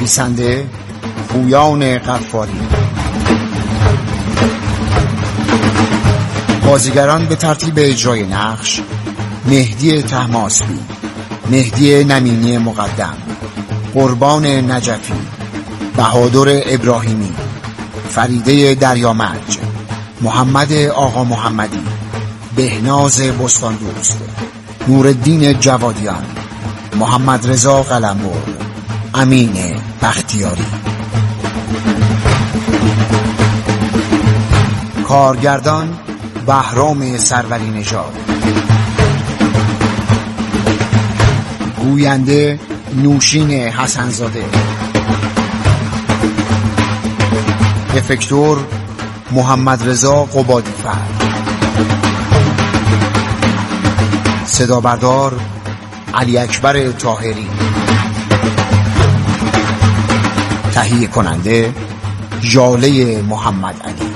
نویسنده پویان غفاری. بازیگران به ترتیب اجرای نقش: مهدی طهماسبی، مهدی نمینی مقدم، قربان نجفی، بهادر ابراهیمی، فریده دریامرج، محمد آقا محمدی، بهناز بستاندوست، نورالدین جوادیان، محمد رضا قلمبر، امین بختیاری. کارگردان بهرام سروری نژاد. گوینده نوشین حسنزاده. افکتور محمد رضا قبادی‌فر. صدا بردار علی اکبر طاهری. تهیه کننده ژاله محمد علی.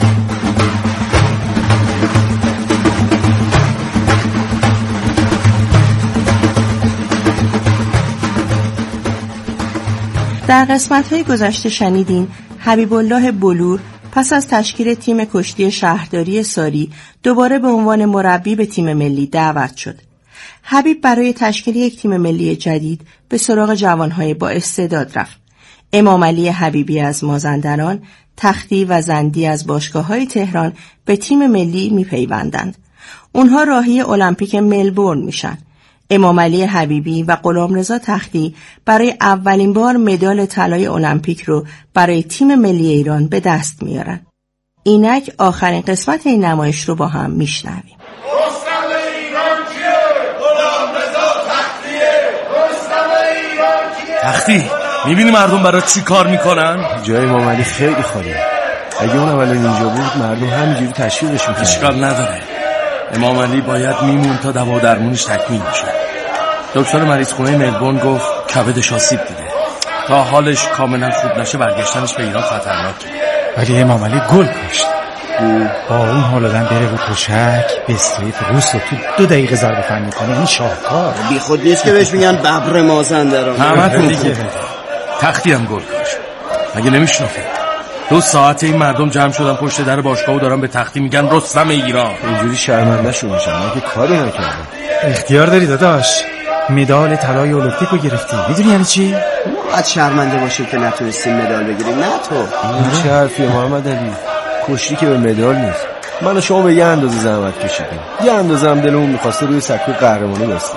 در قسمت‌های گذشته شنیدین حبیب الله بلور پس از تشکیل تیم کشتی شهرداری ساری دوباره به عنوان مربی به تیم ملی دعوت شد. حبیب برای تشکیل یک تیم ملی جدید به سراغ جوانهای با استعداد رفت. امام علی حبیبی از مازندران، تختی و زندی از باشگاه‌های تهران به تیم ملی می‌پیوندند. اونها راهی المپیک ملبورن میشن. امام علی حبیبی و غلامرضا تختی برای اولین بار مدال طلای المپیک رو برای تیم ملی ایران به دست میارن. اینک آخرین قسمت این نمایش رو با هم میشنویم. رستم ایران کیه؟ غلامرضا تختیه. رستم ایران کیه؟ تختی، میبینی مردم برای چی کار میکنن؟ جای امام علی خیلی خالیه. اگه اون اول اینجا بود مردم همینجوری تشویقش میکردن. اشکال نداره. امام علی باید میمون تا دوا و درمونش تکمیل بشه. دکتر مریض خونه ملبورن گفت کبدش آسیب دیده. تا حالش کاملا خوب نشه برگشتنش به ایران خطرناکه. ولی امام علی گل کشت. با اون حال آدم بره رو تشک به استریت روس رو تو 2 دقیقه ضربه فن میکنه. این شاهکار بی خود نیست که بهش میگن ببر مازندران. همه دیگه. تختی هم گل کشت. مگه نمیشنفه 2 ساعت این مردم جمع شدن پشت در باشگاه و دارن به تختی میگن رستم ایران. اینجوری شرمنده شو میشن. من که کاری نکردم. اختیار داری داداش. مدال طلای المپیک رو گرفتی. میدونی یعنی چی؟ باید شرمنده باشیم که نتونستیم مدال بگیریم. نه تو. این چه حرفیه محمد علی؟ کشتی که به مدال نیست. من و شما به یه اندازه زحمت کشیدیم. یه اندازه هم دلمون می‌خواسته روی سکوی قهرمانی بستیم.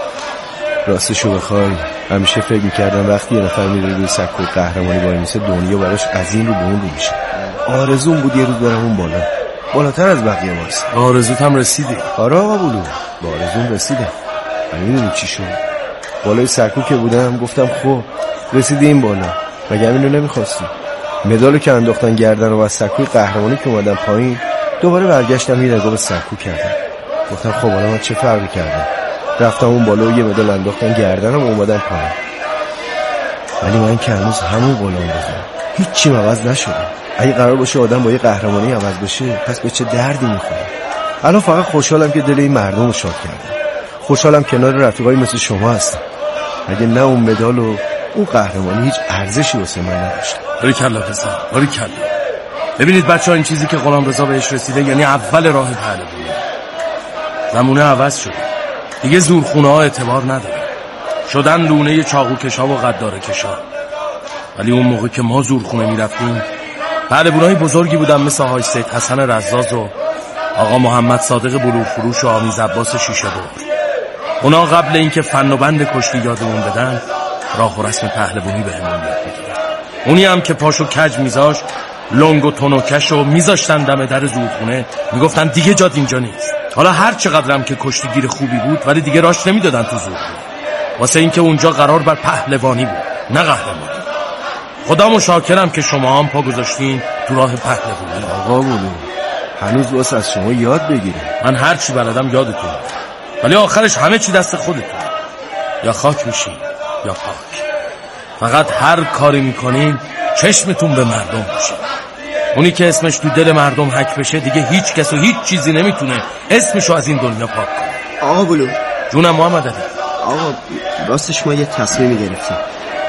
راستشو بخوای همیشه فکر می‌کردم وقتی یه نفر میره روی سکوی قهرمانی وای میسه دنیا براش از این رو به اون رو میشه. آرزوم بود یه روز برم اون بالا. بالاتر از بقیه واسه. آرزوت هم رسیدی. آره آقا بولو. با آرزوم رسیدم. میدونی چی شد؟ بالای سکو که بودم گفتم خب رسیدیم بالا. مگه اینو نمی‌خواستی؟ مدالو که انداختن گردن و از سکوی قهرمانی که اومدم پایین دوباره برگشتم یه نگاه به سکو کردم. گفتم خب حالا من چه فرقی کردم؟ رفتم اون بالا و یه مدال انداختن گردنم و اومدم پایین. ولی من که هنوز همون بالا بودم. هیچی عوض نشده. اگه قرار باشه آدم با یه قهرمانی عوض بشه پس به چه دردی میخوره؟ الان فقط خوشحالم که دل این مردم رو شاد کردم. خوشحالم کنار رفیقای مثل شما هستم. اگه نه اون مدال و اون قهرمانی هیچ ارزشی واسه من نداشت. باریکلا پسر، باریکلا. ببینید بچه‌ها این چیزی که غلامرضا بهش رسیده یعنی اول راه پهلوانی. زمونه عوض شد. دیگه زورخونه‌ها اعتبار نداره. شدن لونه چاقوکشا و غداره‌کشا. ولی اون موقع که ما زورخونه میرفتیم پهلوانای بزرگی بودن مثل آقای سید حسن رزاز و آقا محمد صادق بلورفروش و آمیز عباس شیشه دور. اونا قبل اینکه فن و بند کشتی یادمون بدن راه و رسم پهلوانی بهمون یاد میدادن. اونی هم که پاشو کج میذاشت لنگ و تنوکش رو میذاشتن دم در زورخونه میگفتن دیگه جاد اینجا نیست. حالا هر چقدرم که کشتیگیر خوبی بود ولی دیگه راش نمیدادن تو زورخونه واسه اینکه اونجا قرار بر پهلوانی بود نه قهرمانی. خدامو شاکرم که شما هم پا گذاشتین تو راه پهلوانی. آقا بولو هنوز واسه از شما یاد بگیریم. من هر چی بلدم یادتون ولی آخرش همه چی دست خودتون. یا خاک میشین یا پاک. فقط هر کاری میکنین چشمتون به مردم باشه. اونی که اسمش تو دل مردم حک بشه دیگه هیچ کس و هیچ چیزی نمیتونه اسمشو از این دنیا پاک کنه. آقا بلو جونم محمد علی. آقا راستش ما یه تصمیمی گرفتیم.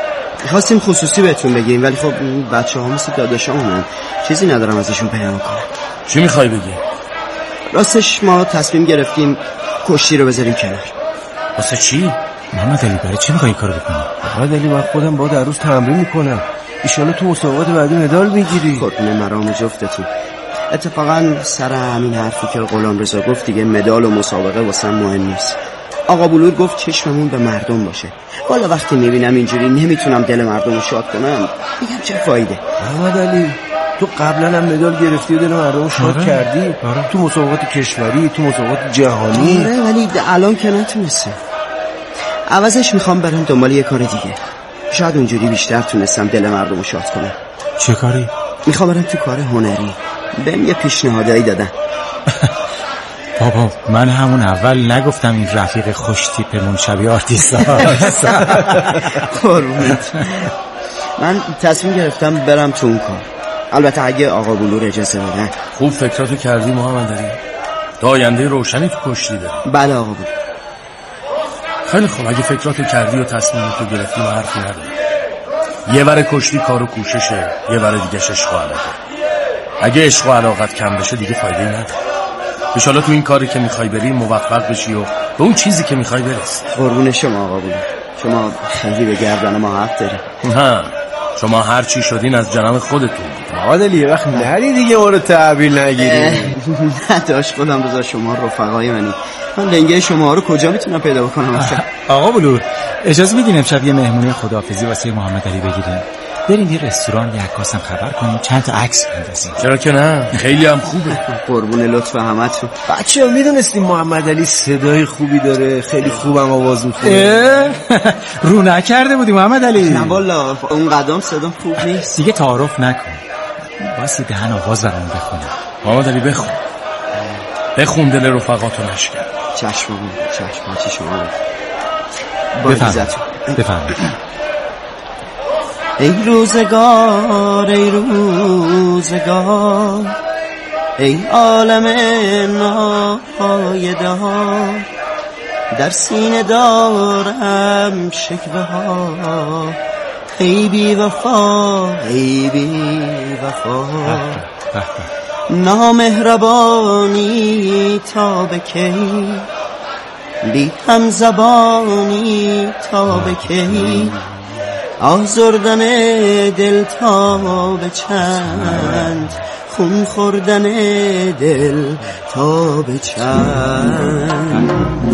خواستیم خصوصی بهتون بگیم ولی خب بچه‌ها مثل داداشامونن، چیزی ندارم ازشون پیام کنم. چی میخوای بگی؟ راستش ما تصمیم گرفتیم کشتی رو بذاریم کنار. واسه چی؟ محمد علی برای چی میخوای این کارو بکنی؟ محمد علی من خودم با در روز تمرین میکنم، ایشالا تو مسابقات بعدی مدال میگیری. قربون مرام جفتتون. اتفاقا سر همین حرفی که غلامرضا گفت دیگه مدال و مسابقه واسه مهم نیست. آقا بلور گفت چشممون به مردم باشه. والا وقتی میبینم اینجوری نمیتونم دل مردم رو شاد کنم، میگم چه فایده. محمد علی تو قبلا هم مدال گرفتی و دل مردم رو شاد کردی. تو مسابقات کشوری، تو مسابقات جهانی. آره ولی الان که نتونستم. عوضش میخوام برم دنبال یه کار دیگه. شاید اونجوری بیشتر تونستم دل مردم رو شاد کنم. چه کاری؟ میخوام برم تو کار هنری. بهم یه پیشنهادایی دادن. بابا من همون اول نگفتم این رفیق خوش تیپمون شبیه آرتیست هست. قربونت. من تصمیم گرفتم برم تو اون کار، البته اگه آقا بلور اجازه بدن. خوب فکراتو کردی محمد علی. آینده روشنی تو کشتی داری. بله آقا بلور. خیلی خوب، اگه فکراتو کردی و تصمیمتو گرفتی و حرفی نداری. یه ور کشتی کار و کوششه، یه ور دیگه عشق و علاقه. اگه عشق و علاقت کم بشه دیگه فایده‌ای نداره. انشالله تو این کاری که میخوای بری موفق بشی و به اون چیزی که میخوای برسی. قربون شما آقا بلور، شما خیلی به گردن ما حق داری. ها شما هر چی شدین از جناب خودتون. محمد علی یه وقت نری دیگه ما رو تحویل نگیری. نداشت خودم رضا، شما رفقای منی. من لنگه شما رو کجا میتونم پیدا بکنم اصلا؟ آقا بلور اجازه میدین امشب یه مهمونی خداحافظی واسه محمد علی بگیریم؟ بریم یه رستوران، یه عکاسم خبر کنیم، چند تا عکس بندازیم. چرا که نه، خیلی هم خوبه. قربون لطف همتون. بچه‌ها میدونستیم محمد علی صدای خوبی داره، خیلی خوبم آواز میخونه. رو نکرده بودی محمد علی؟ نه والا اون قدم صدا خوب نیست. دیگه تعارف نکن، واسه دهن آواز برام بخونه. محمد علی بخون دل رفقاتو نشکن. چشم چی شما بفرمایید. ای روزگار ای روزگار، ای عالم ناپایدار، در سینه دارم شکوه ها، ای بی وفا ای بی وفا، نامهربانی تا به کی، بی هم زبانی تا به کی، آزردن دل تا به چند، خون خوردن دل تا به چند.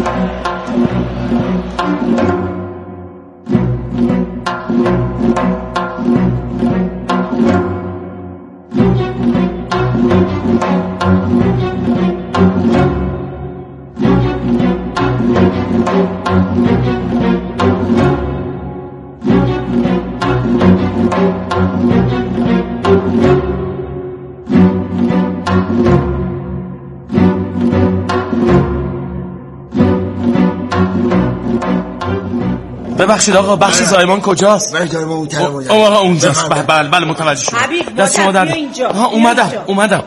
ببخشید آقا، بخش زایمان کجاست؟ اونجاست. بله متوجه شدم. حبیب مادر بیا اینجا. اومدم.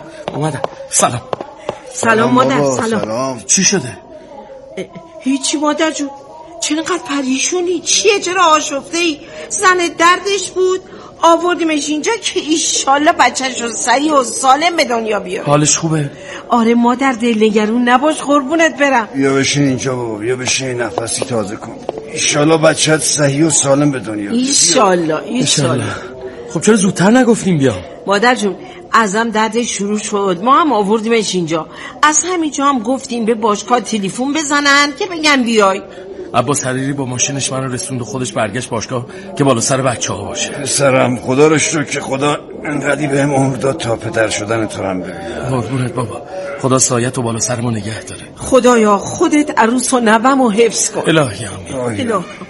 سلام مادر. سلام. چی شده؟ هیچی مادر جون، چرا اینقدر پریشونی؟ چیه چرا آشفته ای؟ زن دردش بود آوردیمش اینجا که ایشالله بچه‌ش رو سریع و سالم به دنیا بیاره. حالش خوبه؟ آره مادر، دلنگرون نباش قربونت برم. بیا بشین اینجا بابا، بیا بشین نفسی تازه کن. ایشالله بچه‌ت صحیح و سالم به دنیا بیاد. ایشالله. خب چرا زودتر نگفتیم بیا؟ مادر جون ازم دردش شروع شد، ما هم آوردیمش اینجا. از همینجا هم گفتیم به باشگاه تلفن بزنن که بگن بیای. عباس حریری با ماشینش منو رسوند و خودش برگشت باشگاه که بالا سر بچه‌ها باشه. پسرم خدا رو شکر که خدا انقدی بهم عمر داد تا پدر شدن تو هم ببینم. قربونت بابا، خدا سایت و بالا سر ما نگه داره. خدایا خودت عروس و نوه‌مو حفظ کن. الهی آمین.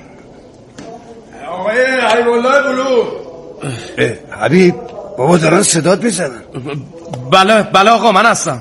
آقای حبیب الله بلور. حبیب بابا دارن صدات میزنن. بله آقا من هستم.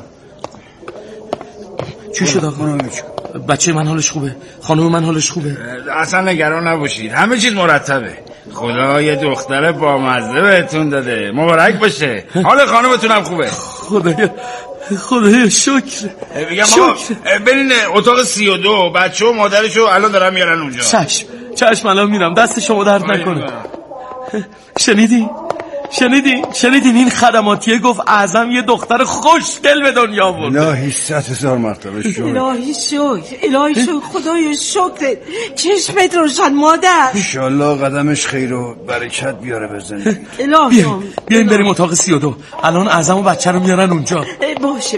چی شد آقا؟ بچه من حالش خوبه، خانم من حالش خوبه. اصلا نگران نباشید، همه چیز مرتبه. خدا یه دختر بامزه بهتون داده، مبارک باشه. حال خانمتون هم خوبه. خدایا شکر. میگم آقا برین اتاق 32، بچه و مادرشو الان دارن میارن اونجا. چشم الان میرم، دست شما درد نکنه. شنیدین این خدماتیه گفت اعظم یه دختر خوشگل به دنیا آورد. الهی 100,000 مرتبه شکر. الهی شکر خدایا شکرت. چشمت روشن مادر. انشالله قدمش خیر و برکت بیاره به زندگی. الهی بیاین بریم اتاق 32. الان اعظم و بچه رو میارن اونجا. باشه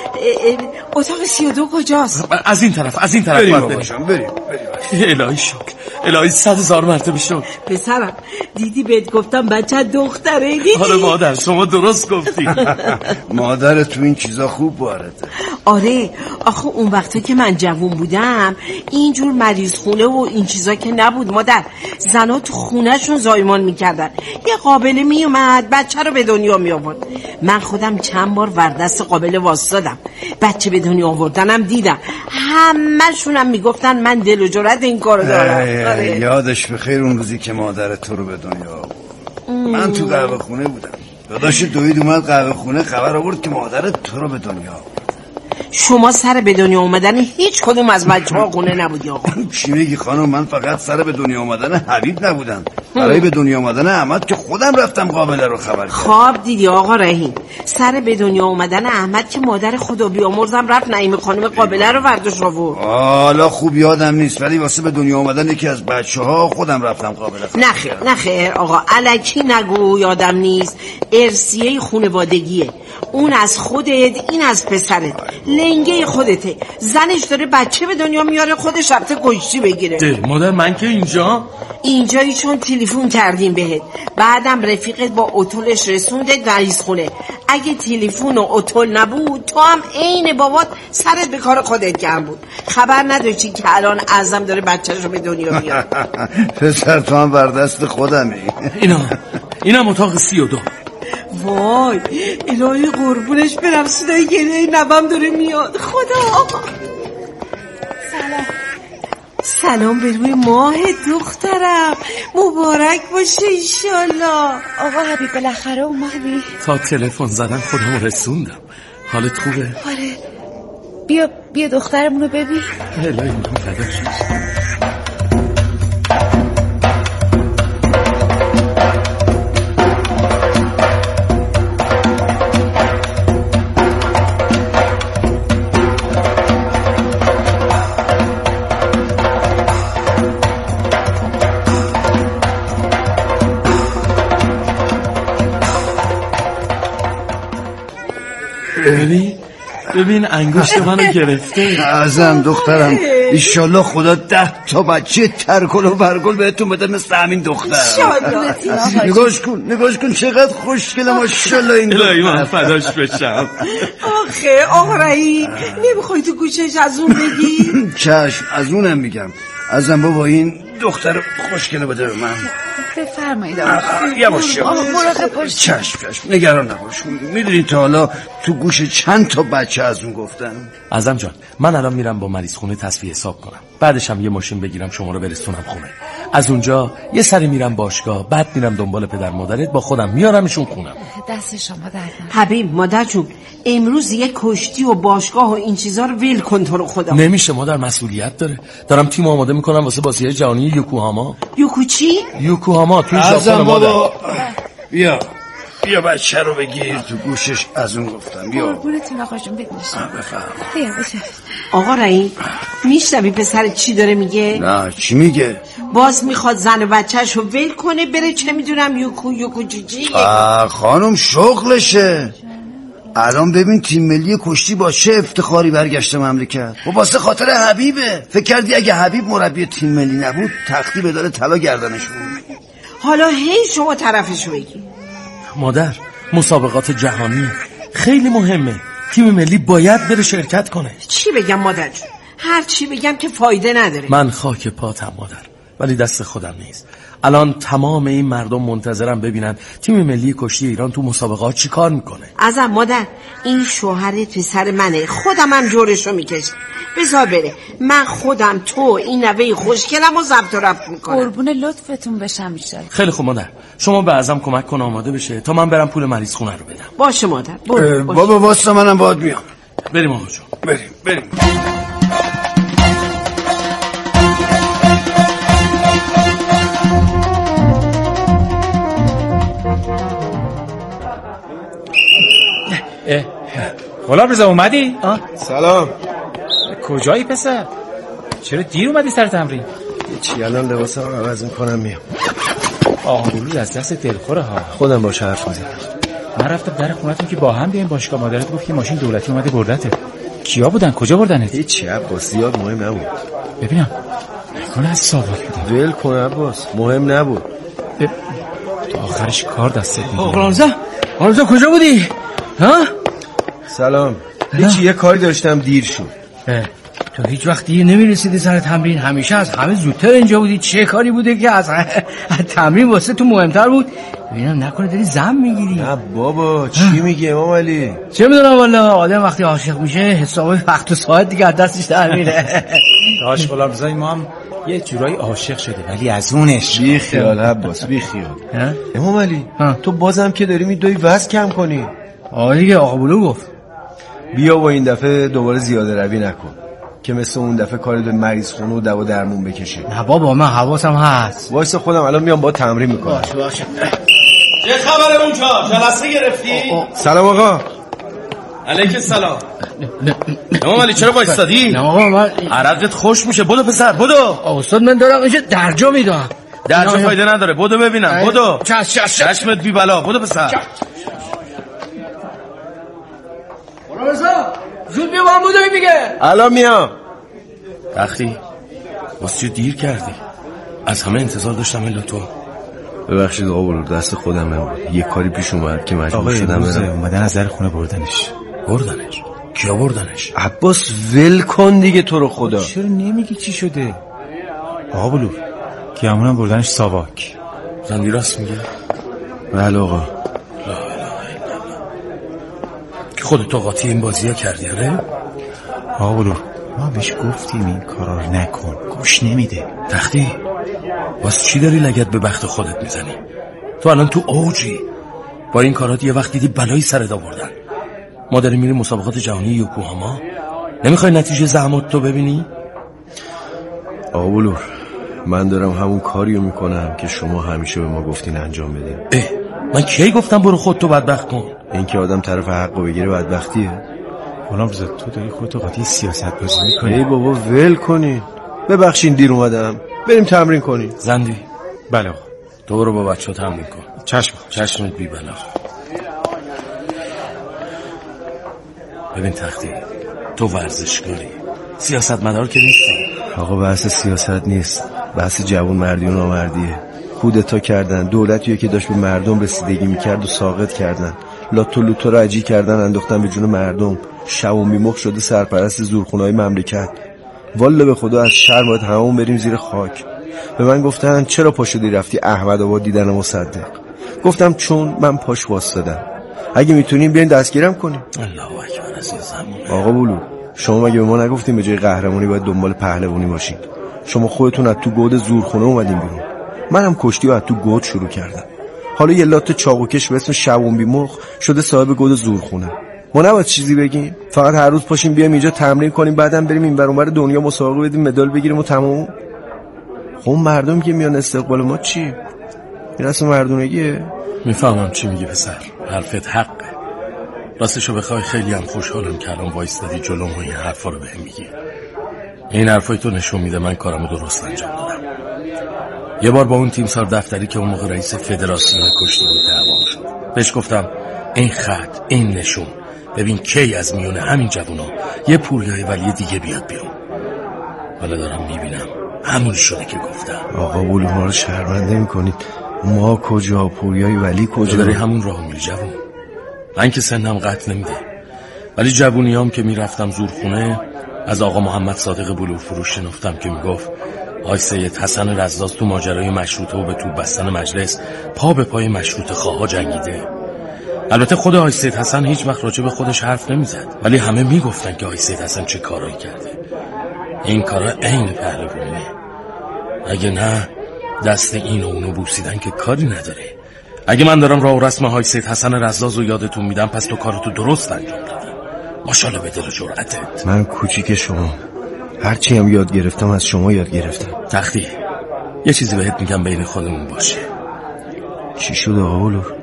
اتاق 32 کجاست؟ از این طرف بریم. الهی شکر. الهی 100,000 مرتبه شکر. پسرم دیدی بهت گفتم بچه دختره. دیدی؟ آره مادر شما درست گفتی. مادر تو این چیزا خوب وارده. آره آخه اون وقتا که من جوون بودم اینجور مریض خونه و این چیزا که نبود مادر. زنا تو خونهشون زایمان میکردن. یه قابله میومد بچه رو به دنیا میآورد. من خودم چند بار وردست قابله واسدادم. بچه به دنیا آوردنم دیدم. همه‌شونم میگفتن من دل و جرأت این کارو دارم. یادش بخیر اون روزی که مادر تو رو به دنیا آورد. من تو قهوه خونه بودم. داداش دوید اومد قهوه خونه خبر آورد که مادرت تو رو به دنیا آورد. شما سر به دنیا اومدن هیچ کدوم از بچه‌ها خونه نبودی آقا. چی میگی خانم؟ من فقط سر به دنیا اومدن حبیب نبودم. برای به دنیا اومدن احمد که خودم رفتم قابله رو خبر کردم. خواب دیدی آقا رحیم. سر به دنیا اومدن احمد که مادر خدا بیامرزم رفت نعیم خانم قابله رو برداشت آورد. حالا خوب یادم نیست ولی واسه به دنیا اومدن یکی از بچه‌ها خودم رفتم قابله. نه خیر آقا الکی نگو یادم نیست. ارثیه خانوادگیه. اون از خودت این از پسرت. لنگه خودته. زنش داره بچه به دنیا میاره خودش رفته کشتی بگیره. مادر من که اینجایی چون تلفن کردیم بهت. بعدم رفیقت با اتولش رسونده مریض خونه. اگه تلفن و اتول نبود تو هم عین بابات سرت به کار خودت گرم بود. خبر نداشتی که الان اعظم داره بچه‌شو به دنیا میاره. پسر تو هم بردست خودمی. اینم اتاق 32. وای الهی قربونش برم صدای گریه نبم داره میاد. خدا سلام به روی ماه دخترم. مبارک باشه ایشالله. آقا حبیب بالاخره اومدی؟ تا تلفن زدن خودمو رسوندم. حالت خوبه؟ آره بیا دخترمونو ببین. الهی من فداش بشم. ببین انگشت منو گرفته. اعظم دخترم ایشالله خدا 10 تا بچه ترکل و برگل بهتون بده مثل همین دختر. نگاش کن چقدر خوشگله ماشاءالله این دختر. الهی من فداش بشم. آخه آقا رایی نمیخوای تو گوشش از اون بگی؟ چشم از اونم میگم. اعظم بابا این دختر خوشگله بده به من. بفرمایید یواش چشم نگران نباش. میدونی تا حالا تو گوش چند تا بچه از اون گفتم. اعظم جان من الان میرم با مریض خونه تصفیه حساب کنم. بعدش هم یه ماشین بگیرم شما رو برسونم خونه. از اونجا یه سری میرم باشگاه. بعد میرم دنبال پدر مادرت با خودم میارمشون خونم. دست شما درد نکنه. حبیب مادر جون امروز یه کشتی و باشگاه و این چیزا رو ول کن تو رو خدا. نمیشه مادر مسئولیت داره. دارم تیم آماده میکنم واسه بازی جهانی یوکوهاما. چی؟ یوکوهاما تو ژاپن مادر. بیا بچه رو بگیر تو گوشش از اون گفتم. بیا قربونتون آقا جون بگیرشم. بفرم. آقا رایی میشنوی پسر چی داره میگه؟ نه چی میگه؟ باز میخواد زن و بچهش رو ول کنه بره چه میدونم یوکو جیجی. خانم شغلشه. الان ببین تیم ملی کشتی با چه افتخاری برگشته مملکت. و واسه خاطر حبیبه. فکر کردی اگه حبیب مربی تیم ملی نبود تختی به داره طلا گردنش بود؟ حالا هی شما طرفشو بگی. مادر مسابقات جهانی خیلی مهمه. تیم ملی باید بره شرکت کنه. چی بگم مادر جون؟ هر چی بگم که فایده نداره. من خاک پاتم مادر ولی دست خودم نیست. الان تمام این مردم منتظرم ببینن تیم ملی کشتی ایران تو مسابقات چی کار میکنه. ازم مادر این شوهرت پسر منه. خودم هم جورشو میکشم. بذار بره. من خودم تو این نوه خوشگلم و ضبط و ربط میکنم. قربون لطفتون بشم بیشتر. خیلی خوب مادر شما به اعظم کمک کن آماده بشه تا من برم پول مریض خونه رو بدم. باشه مادر بابا واسه منم باید میام. بریم آقا جون بریم. غلامرضا اومدی؟ سلام. کجایی پسر؟ چرا دیر اومدی سر تمرین؟ چی الان لباسم عوض میکنم میام. آقا بلور از دست دلخوره ها. خودم باشه حرف میزنم. من رفتم در خونتون که با هم بیایم باشگاه. مادرت گفت که ماشین دولتی اومده بردته. کیا بودن؟ کجا بردنت؟ هیچی عباس، زیاد مهم نبود. ببینم نکنه از ساواک بودن. ول کن عباس، مهم نبود. تا آخرش کار دستت میدونم. غلامرضا کجا بودی؟ ها؟ سلام. هیچی، یه کاری داشتم دیر شد. تو هیچ وقت دیر نمیرسیدی سر تمرین؟ همیشه از همه زودتر اینجا بودی. چه کاری بوده که از تمرین واسه تو مهمتر بود؟ ببینم نکنه داری زن میگیری؟ نه بابا، چی میگی امام علی؟ چه میدونم والا، آدم وقتی عاشق میشه حسابای وقت و ساعت دیگه از دستش در میره. داش غلامرضا ما هم یه جورایی عاشق شده، ولی از اونش بی خیال عباس، بی خیال. امام علی تو بازم که داری میدوی وزن کم کنی. دیگه آقا بلور گفت بیا و این دفعه دوباره زیاده روی نکن که مثل اون دفعه کاری به مریض خونه و دوا درمون بکشه. نه بابا من حواسم هست. وایسا خودم الان میام با تمرین میکنم. باشه. چه خبره اونجا؟ جلسه گرفتی؟ سلام آقا. علیک السلام. امام علی چرا وایسادی؟ نه آقا من عرقت خوش میشه. بدو پسر بدو. استاد من دارم اینجا درجا میدم. درجا فایده نداره. بدو ببینم. بدو. چشمت بی بلا. بدو پسر. غلامرضا زود بیا با هم بودوی دیگه. الان میام. تختی واسه دیر کردی. از همه انتظار داشتم الا تو. ببخشید آقا بلور، دست خودم نبود. یه کاری پیش اومد که مجبور شدم برم. اومدن از در خونه بردنش. کیا بردنش؟ عباس ول کن دیگه تو رو خدا. چرا نمیگی چی شده؟ آقا بلور کیامونم بردنش ساواک. زندی راست میگه؟ بله آقا. لا که خودت قاطی این بازی ها کردی آره؟ آقا بلور ما بهش گفتیم این کارا رو نکن، گوش نمیده. تختی واسه چی داری لگد به بخت خودت میزنی؟ تو الان تو اوجی. با این کارات یه وقت دیدی بلایی سرت آوردن. ما داریم میریم مسابقات جهانی یوکوهاما. نمیخوای نتیجه زحمات تو ببینی؟ آقا بلور من دارم همون کاریو میکنم که شما همیشه به ما گفتین انجام بدین. من کی گفتم برو خودتو بدبخت کن؟ این که آدم طرف حقو بگیره بدبختیه. غلامرضا تو داری خودتو قاطی سیاست بازی میکنی. ای بابا ول کنین. ببخشین دیر اومدم. بریم تمرین کنیم. زندی بله آقا. تو برو با بچه‌ها تمرین کن. چشمت بی بلا. ببین تختی تو ورزشکاری، سیاستمدار که نیستی. آقا بحث سیاست نیست، بحث جوان مردی و نامردیه. کودتا کردن، دولتیه که داشت به مردم رسیدگی میکرد و ساقط کردن. لاتو لوتو رو عجی کردن، انداختن به جون مردم. شب و میمخ شده سرپرست زورخونه‌های مملکت. والا به خدا از شرم باید همون بریم زیر خاک. به من گفتن چرا پا شدی رفتی احمدآباد دیدن مصدق؟ گفتم چون من پاش واسطادم. اگه میتونیم بیاین دستگیرم کنیم. الله اکبر عزیزم. آقا بلور شما مگه به ما نگفتیم به جای قهرمانی باید دنبال پهلوانی باشید؟ شما خودتون از تو گود زورخونه اومدین بیرون. منم کشتی رو از تو گود شروع کردم. حالا یه لات چاقوکش به اسم شوونبی مرغ شده صاحب گود زورخونه. ما نباید چیزی بگیم؟ فقط هر روز پاشیم بیایم اینجا تمرین کنیم، بعدم بریم این ور اون ور دنیا مسابقه بدیم، مدال بگیریم و تموم. خب مردم که میان استقبال ما چی؟ این رسم مردونگیه. میفهمم چی میگی پسر، حرفت حقه. راستشو بخوای خیلی هم خوشحالم که الان وایستادی جلوم و این حرفا رو بهم میگی. این حرفای تو نشون میده من کارمو درست انجام دادم. یه بار با اون تیمسار دفتری که اون موقع رئیس فدراسیون کشتی بود دعوام شد. بهش گفتم این خط، این نشون، ببین کی از میونه همین جوونا یه پوریای ولی دیگه بیاد بیرون. حالا دارم میبینم همون شده که گفتم. آقا بلور ما رو شرمنده میکنید. ما کجا، پوریای ولی کجا؟ داری همون راه میری جوون. من که سنم قطع نمیده، ولی جوونیام که میرفتم زورخونه از آقا محمد صادق بلور فروش شنفتم که میگفت آقای سید حسن رزاز تو ماجرای مشروطه و به توپ بستن مجلس پا به پای مشروطه خواها جنگیده. البته خود آقای سید حسن هیچ وقت راجع به خودش حرف نمیزد، ولی همه میگفتن که آقای سید حسن چه کارایی کرده. این کارا عین پهلوانیه. اگه نه دست این و اونو بوسیدن که کاری نداره. اگه من دارم راه و رسم های سید حسن رزاز رو یادتون میدم، پس تو کارتو درست انجام دادی. ماشاءالله به دل و جرأتت. من کوچیک شما، هرچی هم یاد گرفتم از شما یاد گرفتم. تختی یه چیزی بهت میگم بین خودمون باشه. چی شد آقا بلور؟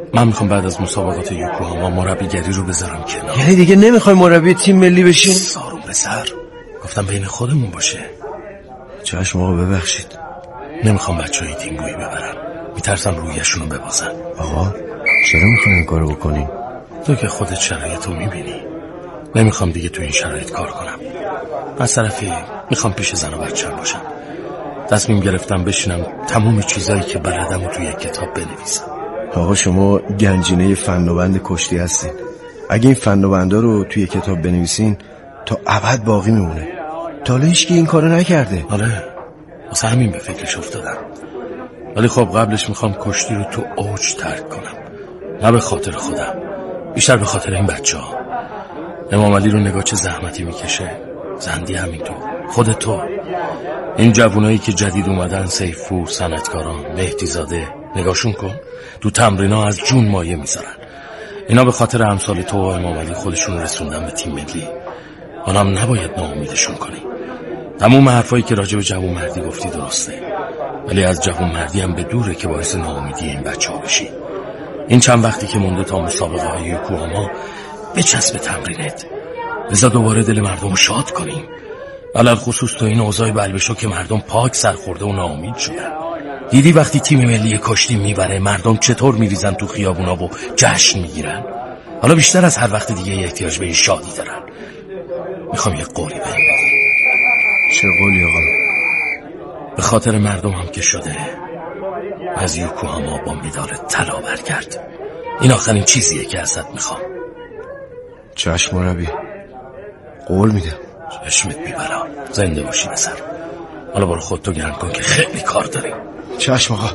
من میخوام بعد از مسابقات یوکوهاما مربیگری رو بذارم کنار. یعنی دیگه نمیخوای مربی تیم ملی بشین؟ سارو پسر، گفتم بین خودمون باشه. چشم آقا ببخشید. نمیخوام بچه‌های تیم بویی ببرن، میترسم رویشونو ببازن. آقا چرا میخوای این کارو بکنی؟ تو که خودت شرایطو میبینی. نمیخوام دیگه تو این شرایط کار کنم. از طرفی میخوام پیش زن و بچه‌م باشم. تصمیم گرفتم بشینم تمام چیزایی که بلدم رو توی یک کتاب بنویسم. آقا شما گنجینه فناوند کشتی هستین. اگه این فناوندا رو توی کتاب بنویسین تا ابد باقی میمونه. تا حالا هیچکی این کارو نکرده. آره، واسه همین به فکرش افتادم. ولی خب قبلش میخوام کشتی رو تو اوج ترک کنم. نه به خاطر خودم، بیشتر به خاطر این بچه‌ها. امام علی رو نگاه چه زحمتی میکشه، زندی همینطور، خود تو، این جوونایی که جدید اومدن، سیفور، صنعتکاران، مهدی زاده، نگاهشون کن، تو تمرینا از جون مایه میذارن. اینا به خاطر امثال تو و امام علی خودشون رسوندن به تیم ملی. اونم نباید ناامیدشون کنی. تموم حرفایی که راجع به جوانمردی گفتی درسته، ولی از جوانمردی هم به دوره که باعث ناامیدی این بچه‌ها بشی. این چند وقتی که مونده تا مسابقه های یوکوهاما بچسب تمرینت، بذار دوباره دل مردم شاد کنیم. علل خصوص تو این اوضاع بلبشو که مردم پاک سرخورده و ناامید شدن. دیدی وقتی تیم ملی کشتی میبره مردم چطور میریزن تو خیابونا و جشن میگیرن؟ حالا بیشتر از هر وقت دیگه احتیاج به این شادی دارن. میخوام یه قولی بهم بدی. چه قولی آقا؟ به خاطر مردم هم که شده از یوکوهاما با مدال طلا برگرد. این آخرین چیزیه که ازت میخوام. چشم مربی، قول میدم. چشمت بیبلا، زنده باشی پسر. حالا برو خودتو گرم کن که خیلی کار داریم. چشم آقا.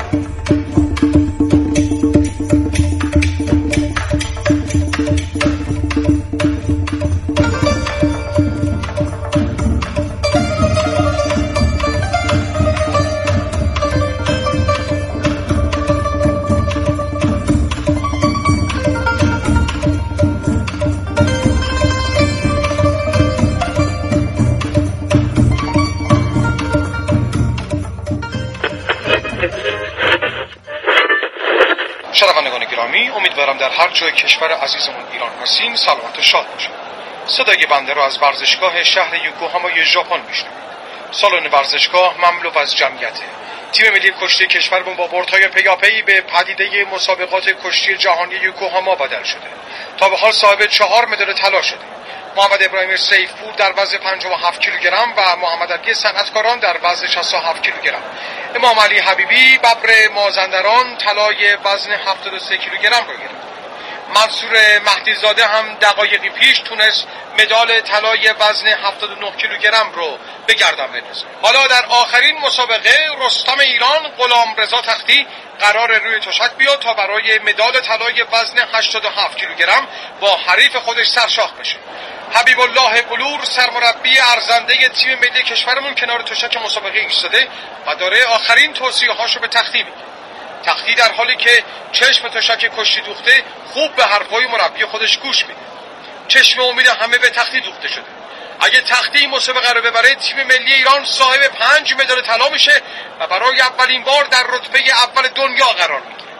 شنوندگان گرامی، امیدوارم در هر جای کشور عزیزمون ایران هستین سلامت و شاد باشید. صدای بنده را از ورزشگاه شهر یوکوهامای ژاپن میشنوید. سالن ورزشگاه مملو از جمعیته. تیم ملی کشتی کشورمون با بردهای پیاپی به پدیده مسابقات کشتی جهانی یوکوهاما بدل شده. تا به حال صاحب 4 مدال طلا شده. محمد ابراهیم سیفپور در وزن 57 کیلوگرم و محمد علی صنعتکاران در وزن 67 کیلوگرم. امام علی حبیبی ببر مازندران طلای وزن 73 کیلوگرم رو گرفت. منصور مهدی زاده هم دقایقی پیش تونست مدال طلای وزن 79 کیلوگرم رو به گردن بندازه. حالا در آخرین مسابقه رستم ایران غلامرضا تختی قرار روی تشک بیاد تا برای مدال طلای وزن 87 کیلوگرم با حریف خودش سرشاخ بشه. حبیب الله بلور سرمربی ارزنده تیم ملی کشورمون کنار تشک مسابقه ایستاده و داره آخرین توصیه‌هاشو به تختی میگه. تختی در حالی که چشم تشک کشتی دوخته خوب به حرفای مربی خودش گوش میده. چشم امید همه به تختی دوخته شده. اگه تختی این مسابقه رو ببره تیم ملی ایران صاحب 5 مدال طلا میشه و برای اولین بار در رتبه اول دنیا قرار میگیره.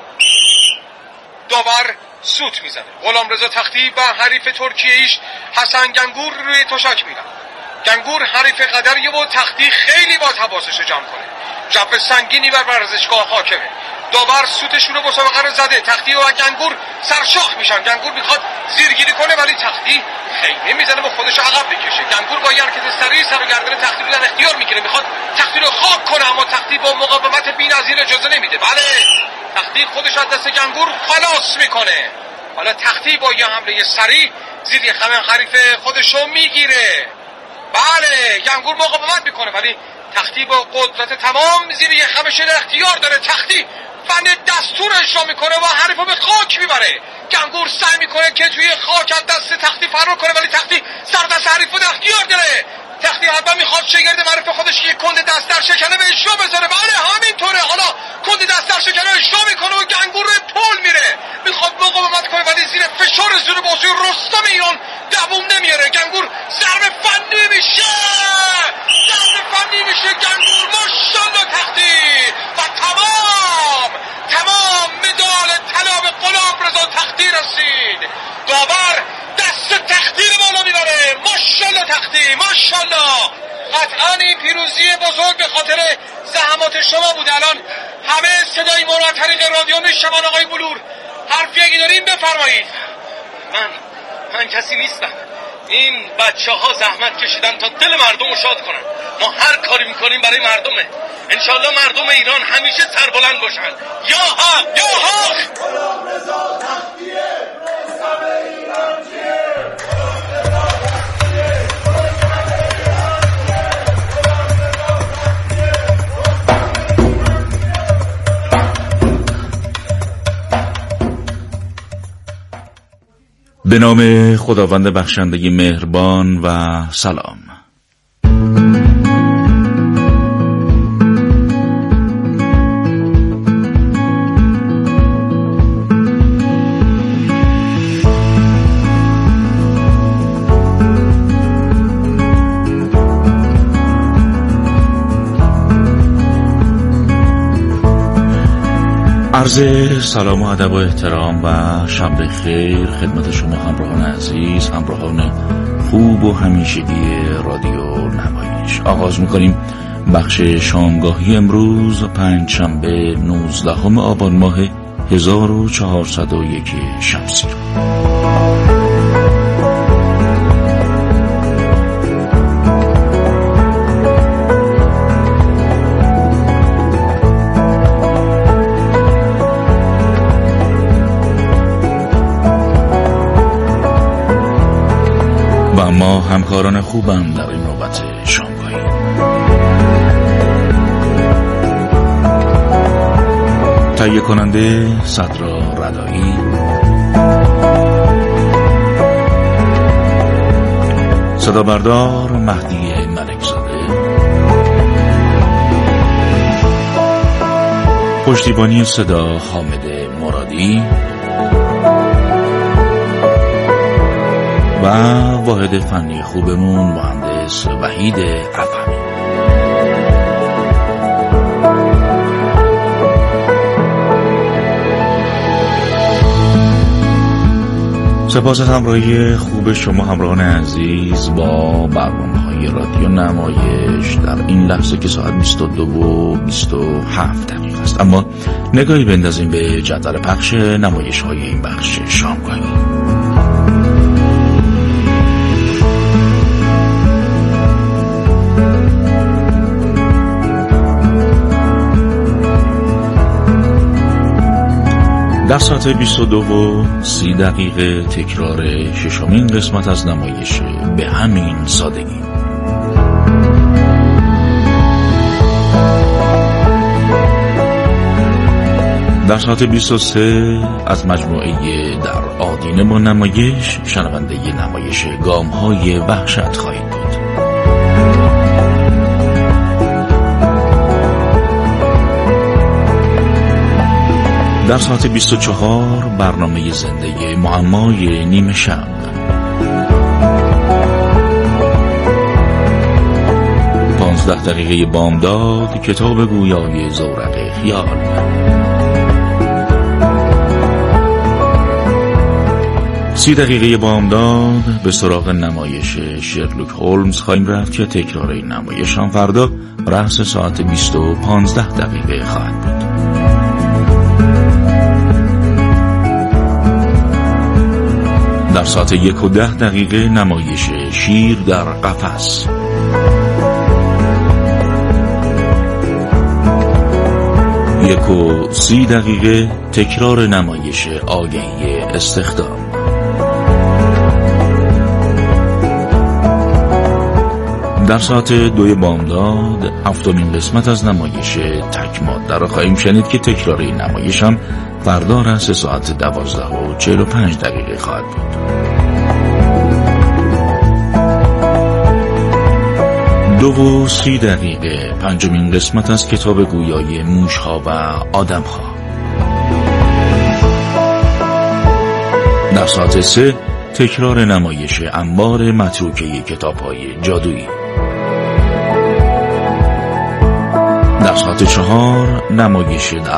داور سوت میزنه. غلامرضا تختی و حریف ترکیه‌ایش حسن گنگور روی تشک میرن. گنگور حریف قدریه و تختی خیلی باید حواسش رو جمع کنه. جو سنگینی بر ورزشگاه حاکمه. داور سوتشون رو مسابقه رو زده. تختی و گنگور سرشاخ میشن. گنگور میخواد زیرگیری کنه ولی تختی خیمه میزنه و خودش عقب بکشه. گنگور با یه حرکت سریع سر و گردن تختی رو در اختیار میگیره. میخواد تختی رو خاک کنه اما تختی با مقاومت بی‌نظیر اجازه نمیده. بله، تختی خودش از دست گنگور خلاص میکنه. حالا تختی با یه حمله سریع زیر خم حریف خودش رو میگیره. بله، گنگور مقاومت میکنه ولی تختی با قدرت تمام زیر یه خمش در اختیار داره. تختی فن دستور اجرا میکنه و حریف رو به خاک میبره. گنگور سعی میکنه که توی خاک از دست تختی فرار کنه ولی تختی سر دست حریف رو در اختیار داره. تختی اول میخواد شگرد معروف خودش یک کند دست در شکنه به اجرا بذاره. بله همینطوره. حالا کند دست در شکنه اجرا میکنه و گنگور رو پول میره. میخواد مقاومت کنه ولی زیر فشار زور بازوی رستم ایران دووم نمیاره. گنگور ضربه فنی میشه. گنگور ماشاءالله تختی و تمام مدال طلا به وقتی. ماشاءالله. قطعا این پیروزی بزرگ به خاطر زحمات شما بود. الان همه صدای ما رو از طریق رادیو میشنون. آقای بلور، حرفی اگه داریم بفرمایید. من کسی نیستم. این بچه ها زحمت کشیدن تا دل مردم رو شاد کنن. ما هر کاری میکنیم برای مردمه. انشالله مردم ایران همیشه سربلند باشن. یا حق، یا حق. به نام خداوند بخشنده مهربان و سلام. عرض سلام و ادب و احترام و شب خیر خدمت شما همراهان عزیز، همراهان خوب و همیشگی رادیو نمایش. آغاز میکنیم بخش شامگاهی امروز پنجشنبه 19 آبان ماه 1401 شمسی رو. ما همکاران خوبم در این نوبت شامگاهی. تهیه کننده صدرا ردایی، صدا بردار مهدی ملکزاده، پشتیبانی صدا حامد مرادی و واحد فنی خوبمون مهندس وحید افهمی. سپاس از همراهی خوب شما همراهان عزیز با برنامه‌های رادیو نمایش در این لحظه که ساعت 22 و 27 دقیقه است. اما نگاهی بندازیم به جدول پخش نمایش‌های این بخش شامگاهی. در ساعت 22:30 تکرار ششمین قسمت از نمایش به همین سادگی. در ساعت 23 از مجموعه در آدینه با نمایش شنونده نمایش گام‌های وحشت خواهید بود. در ساعت 24 برنامه زنده معمای نیمه شب. دقیقه بامداد کتاب گویای زورق خیال. دقیقه بامداد به سراغ نمایش شرلوک هولمز خواهیم رفت که تکرار این نمایش هم فردا رأس ساعت 20:15 خواهد بود. در ساعت 1:10 نمایش شیر در قفس. یک و 30 تکرار نمایش آگهی استخدام. در ساعت 2 بامداد 7مین قسمت از نمایش تک ماده را خواهیم شنید که تکرار این نمایش هم فردا رأس ساعت 12:45 خواهد بود. 2:30 پنجمین قسمت از کتاب گویای موشها و آدمها. در ساعت 3 تکرار نمایش انبار متروکه کتاب‌های جادویی. در ساعت 4 نمایش در